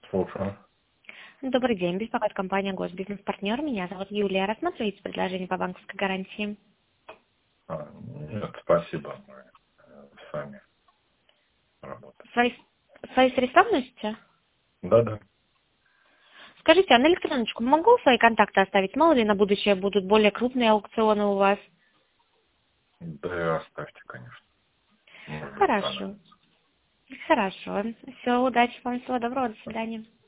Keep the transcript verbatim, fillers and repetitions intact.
Слушаю. Добрый день, беспокоит компания «Госбизнес-партнер». Меня зовут Юлия. Рассматриваете предложение по банковской гарантии? А, нет, спасибо. Мы э, сами работаем. Свои, свои средства вносите? Да-да. Скажите, а на электроночку могу свои контакты оставить? Мало ли на будущее будут более крупные аукционы у вас? Да и оставьте, конечно. Может быть, Хорошо. понадобится. Хорошо. Все, удачи вам, всего доброго, до свидания.